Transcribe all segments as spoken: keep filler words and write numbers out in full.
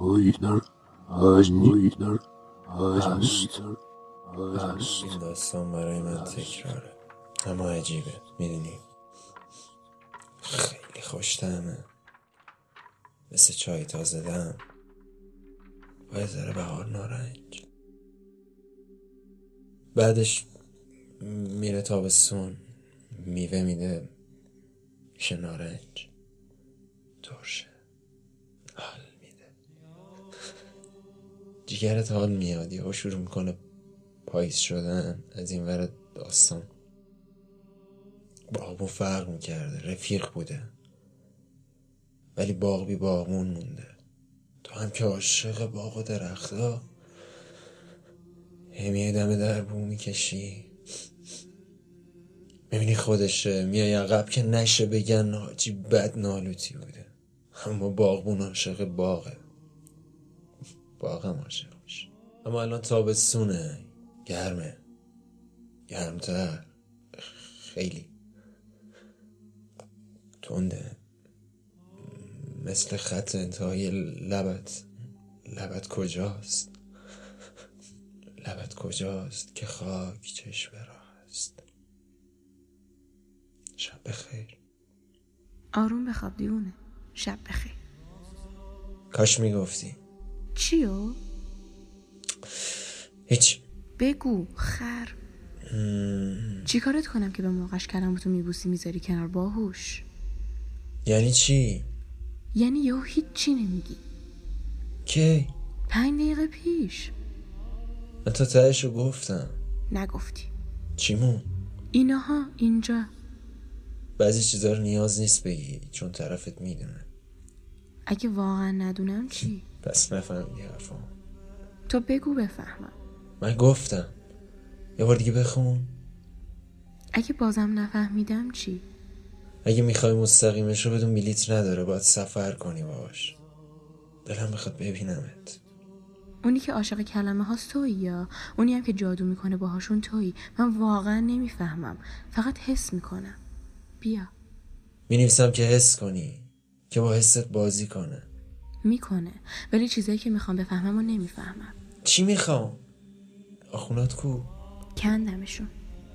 این داستان برای من تکراره، اما عجیبه. میدونی خیلی خوش‌طعمه، مثل چای تازه دم با یه ذره بهار نارنج. بعدش میره تابستون، میوه میده، میشه نارنج، ترشه، حال میده. جیگرت حال میاد، یهو شروع میکنه پاییز شدن. از این ور داستان باغمون فرق میکرده، رفیق بوده ولی باغ بی باغمون مونده. تو هم که عاشق باغ و درختا، همیه دم در بو میکشی، میبینی خودشه، میای عقب که نشه بگن حاجی بد نالوتی بوده. اما باغمون عاشق باغه، باغم عاشق میشه. اما الان تابستونه، گرمه، گرمتر، خیلی تنده، مثل خط انتهای لبت. لبت کجاست؟ لبت کجاست که خاک چشم راه است. شب بخیر. آروم بخواب دیونه. شب بخیر. کاش میگفتی. چیو؟ هیچ. بگو خر. مم. چی کارت کنم که به موقعش کلماتو میبوسی میذاری کنار؟ باهوش. یعنی چی؟ یعنی یهو هیچ چی نمیگی. کی؟ پنج دقیقه پیش. من تا تهشو گفتم. نگفتی. چیمون؟ ایناها اینجا. بعضی چیزا رو نیاز نیست بگی چون طرفت میدونه. اگه واقعا ندونم چی؟ پس نفهمیدی حرفم. تو بگو بفهمم. من گفتم. یه بار دیگه بخون. اگه بازم نفهمیدم چی؟ اگه میخوای مستقیمش رو بدون بلیت نداره، باید سفر کنی باش. دلم بخواد ببینمت. اونی که عاشق کلمه هاست تویی یا اونی هم که جادو میکنه باهاشون تویی؟ من واقعا نمیفهمم، فقط حس میکنم. بیا. مینویسم که حس کنی، که با حست بازی کنه. میکنه، ولی چیزایی که میخوام بفهمم و نمیفهمم. چی میخوام؟ آخونات کو؟ کندمشون.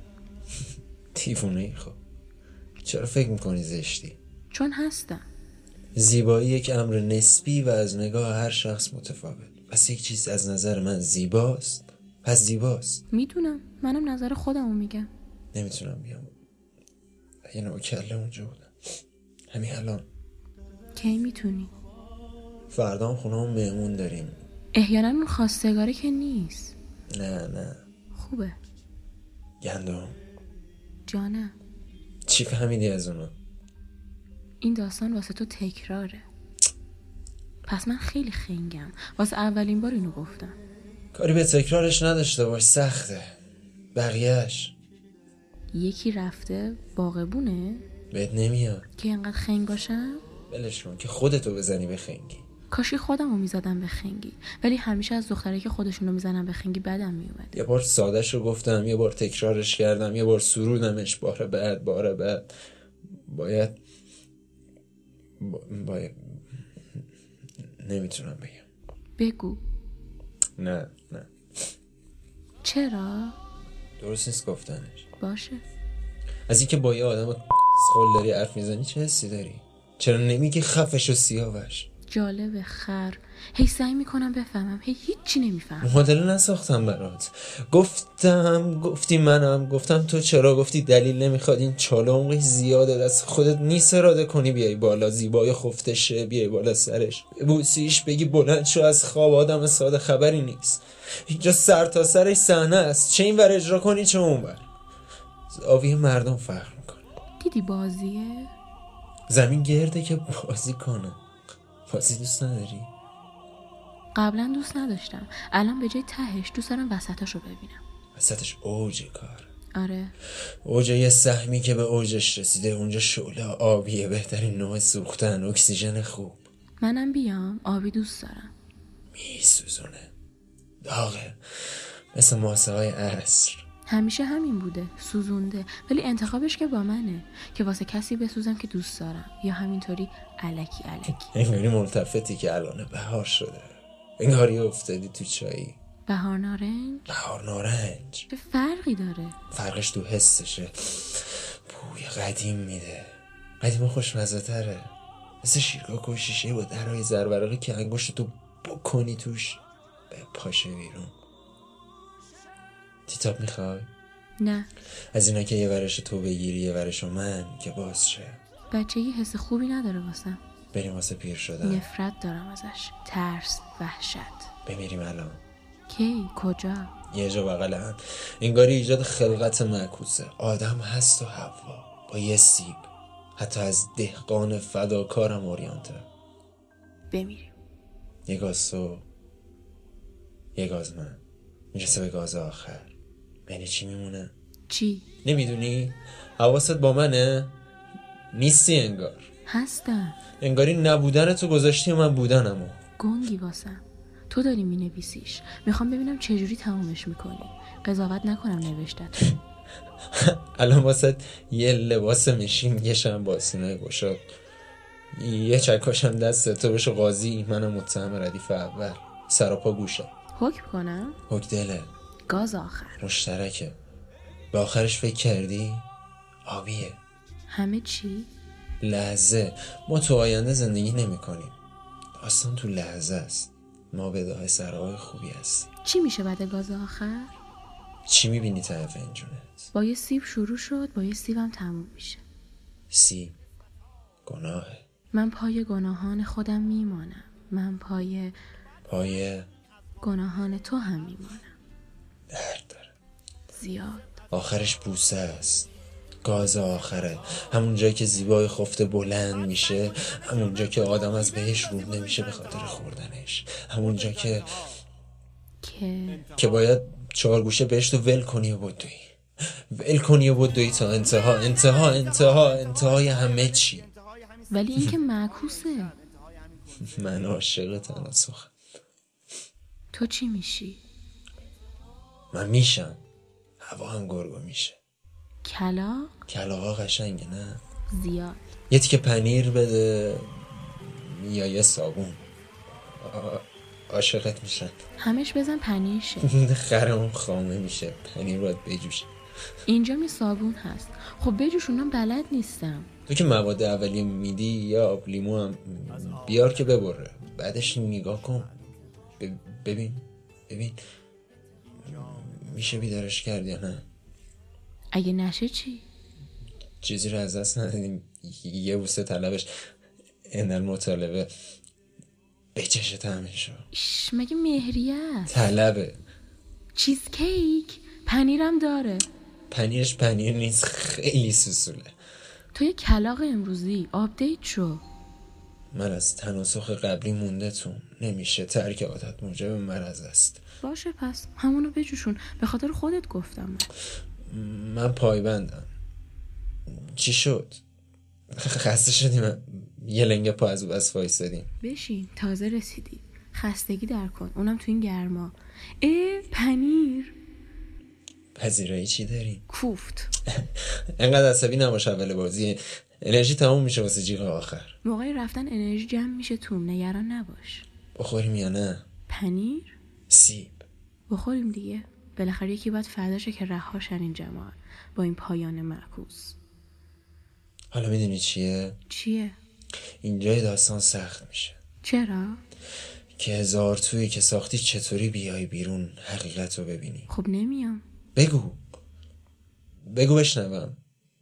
دیوونه ای. خب چرا فکر میکنی زشتی؟ چون هستم. زیبایی یک امر نسبی و از نگاه هر شخص متفاوت. پس یک چیز از نظر من زیباست، پس زیباست. میدونم، منم نظر خودمو میگم. نمیتونم بیام. یه نوکله اونجا بودم همین الان. کی میتونی؟ فردا هم خونه هم مهمون داریم. احیانا اون خواستگاره که نیست. نه نه خوبه. گندم. جانم. چی فهمیدی از اونا؟ این داستان واسه تو تکراره. پس من خیلی خنگم، واسه اولین بار اینو گفتم. کاری به تکرارش نداشته باش، سخته. بقیهش یکی رفته باغبونه بهت نمیاد که اینقدر خنگ باشم. بلش کن که خودتو بزنی به خنگی. کاشی خودمو میزدم به خنگی، ولی همیشه از دختره که خودشونو میزنم به خنگی بدم میومد. یه بار سادهش رو گفتم، یه بار تکرارش کردم، یه بار سرودمش، بار بعد بار بعد. باید با... باید نمیتونم بگم. بگو. نه نه چرا؟ درست نیست گفتنش. باشه. از این که با یه آدم سخول داری حرف میزنی چه حسی داری؟ چرا نمیگی خفش و سیاوش؟ جالبه خر. هی سعی میکنم بفهمم، هی هیچی نمیفهمم. معادله نساختم برات. گفتم گفتی منم، گفتم تو چرا، گفتی دلیل نمیخواد. این چاله عمقی زیاده، دست خودت نیست اراده کنی بیای بالا، زیبای خفتشه بیای بالا سرش ببوسیش، بگی بلند شو از خواب. آدم ساده خبری نیست اینجا، سر تا سرش صحنه است، چه این ور اجرا کنی چه اون ور. زاویه مردم فرق میکنه. دیدی بازیه؟ زمین گرده که بازی کنه. بازی دوست نداری؟ قبلا دوست نداشتم، الان به جای تهش دوست دارم وسطاشو ببینم. وسطش اوج کار. آره. اوج یه سهمی که به اوجش رسیده، اونجا شعله آبیه، بهترین نوع سوختن، اکسیژن خوب. منم بیام؟ آبی دوست دارم. میسوزونه، داغه، مثل ماسه های عصر. همیشه همین بوده، سوزونده، ولی انتخابش که با منه که واسه کسی بسوزم که دوست دارم، یا همینطوری الکی الکی. اینجوری ملتفتی که الان بهار شده. انگاری افتادی تو چایی. بهار نارنج؟ بهار نارنج چه فرقی داره؟ فرقش تو حسشه. بوی قدیم میده. قدیم خوشمزه تره، مثل شیرگاه و شیشه با درهای زرورقی که انگشت تو بکنی توش به پاشه بیرون. تیتاب میخوای؟ نه. از اینا که یه ورش تو بگیری یه ورشو من که باز شه. بچگی حس خوبی نداره واسم. بریم واسه پیر شدن. نفرت دارم ازش. ترس، وحشت. بمیریم الان. کی؟ کجا؟ یه جا بغل هم. انگاری ایجاد خلقت معکوسه. آدم هست و حوا با یه سیب. حتی از دهقان فداکارم اوریانته. بمیریم. یه گاز تو، یه گاز من، میرسه به گاز آخر. بینی چی میمونه؟ چی؟ نمیدونی؟ حواست با منه؟ نیستی انگار. هستم. انگاری نبودن تو گذاشتی و من بودنمو. گنگی واسم. تو داری مینویسیش. میخوام ببینم چجوری تمومش میکنی. قضاوت نکنم نوشتت. الان واسه یه لباس مشین میگشم با سینه گشاد، یه چکاشم دست تو بشه قاضی، منم متهم ردیف اول، سراپا گوشه. حکم کنم؟ حک دله. گاز آخر مشترکه. به آخرش فکر کردی؟ آبیه. همه چی؟ لحظه. ما تو آینده زندگی نمی کنیم. داستان تو لحظه است. ما به داه سرهای خوبی هستیم. چی میشه بعد گاز آخر؟ چی میبینی ته فنجونت؟ با یه سیب شروع شد، با یه سیبم تموم میشه. سیب گناهه. من پای گناهان خودم میمانم. من پای پای گناهان تو هم میمانم. درد داره. زیاد. آخرش بوسه است. گاز آخره. همون جایی که زیبای خفته بلند میشه، همون جا که آدم از بهش رو نمیشه به خاطر خوردنش، همون جا که که که باید چهار گوشه بهش تو ول کنی و بدوی، ول کنی و بدوی تا انتها انتها انتها انتهای همه چی. ولی این که معکوسه. من عاشق تناسخم. تو چی میشی؟ من میشم. هوا هم گرگو میشه. کلاغ؟ کلاغا قشنگه نه؟ زیاد. یه تیکه پنیر بده یا یه صابون، عاشقت میشن. همش بزن پنیر شه. خرمون خامه میشه. پنیر باید بجوشه. اینجا می صابون هست. خب بجوشونم بلد نیستم. تو که مواد اولیه میدی یا آب لیمو هم بیار که ببره. بعدش نگاه کن ببین ببین میشه بیدارش کرد یا نه. اگه نشه چی؟ چیزی رو از دست ندیم. یه بوسه طلبش اندر مطالبه بچشه تمشو. ایش مگه مهریه است؟ طلبه. چیز کیک پنیرم داره. پنیرش پنیر نیست، خیلی سوسوله. تو یه کلاغ امروزی آپدیت شو. من از تناسخ قبلی مونده تو. نمیشه. ترک عادت موجب مرض است. باشه پس همونو بجوشون. به خاطر خودت گفتم من. من پایبندم. چی شد؟ خسته شدیم یه لنگه پا از بس وایسادیم. بشین تازه رسیدی. خستگی در کن اونم تو این گرما. اه پنیر. پذیرایی چی داریم؟ کوفت. انقدر عصبی نباش اول بازی. انرژی تموم میشه واسه جیغ آخر. موقع رفتن انرژی جمع میشه تو. نگران نباش. بخوریم یا نه؟ پنیر؟ سیب بخوریم دیگه. بالاخره یکی باید فرداشه که رهاشن این جماعت با این پایان معکوس. حالا میدونی چیه؟ چیه؟ اینجای داستان سخت میشه. چرا؟ که هزار تویی که ساختی چطوری بیای بیرون حقیقت رو ببینی. خب نمیام. بگو بگو بشنوم.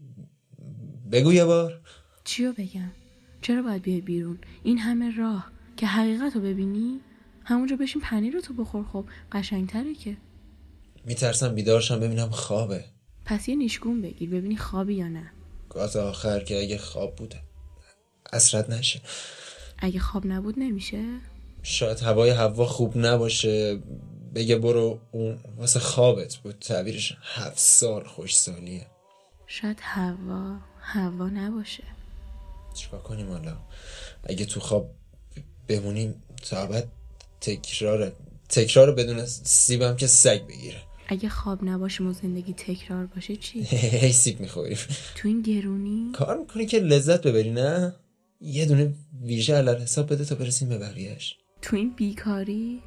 بگو یه بار. چیو بگم؟ چرا باید بیای بیرون؟ این همه راه که حقیقت رو ببینی؟ همونجا بشین پنیر رو تو بخور. خب قشنگتره که. میترسم بیدارشم ببینم خوابه. پس یه نیشگون بگیر ببینی خوابی یا نه. گاز آخر که اگه خواب بوده اثرت نشه. اگه خواب نبود نمیشه؟ شاید هوای هوا خوب نباشه بگه برو اون واسه خوابت بود. تعبیرش هفت سال خوش سالیه. شاید هوا هوا نباشه. چیکار کنیم حالا؟ اگه تو خواب بمونیم تا ابد تکراره تکرار بدون سیبم که سگ بگیره. اگه خواب نباشیم و زندگی تکرار باشه چی؟ هی سیب میخوریم. تو این گرونی کار میکنی که لذت ببری نه؟ یه دونه ویژه علال حساب بده تا برسیم به بقیهش. تو این بیکاری؟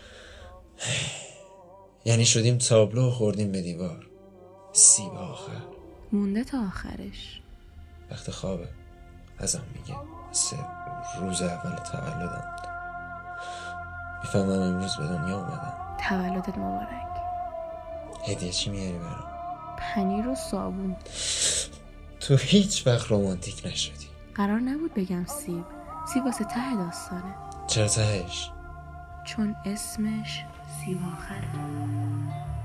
یعنی شدیم تابلو و خوردیم به دیوار. سیب آخر مونده تا آخرش. وقت خوابه ازم میگه، سه روز اول تولدم. میفهمم امروز به دنیا اومدم. تولدت مبارک. هدیه چی میاری برام؟ پنیر و صابون. تو هیچ وقت رومانتیک نشدی. قرار نبود بگم سیب. سیب واسه ته داستانه. چرا تهش؟ چون اسمش سیب آخره.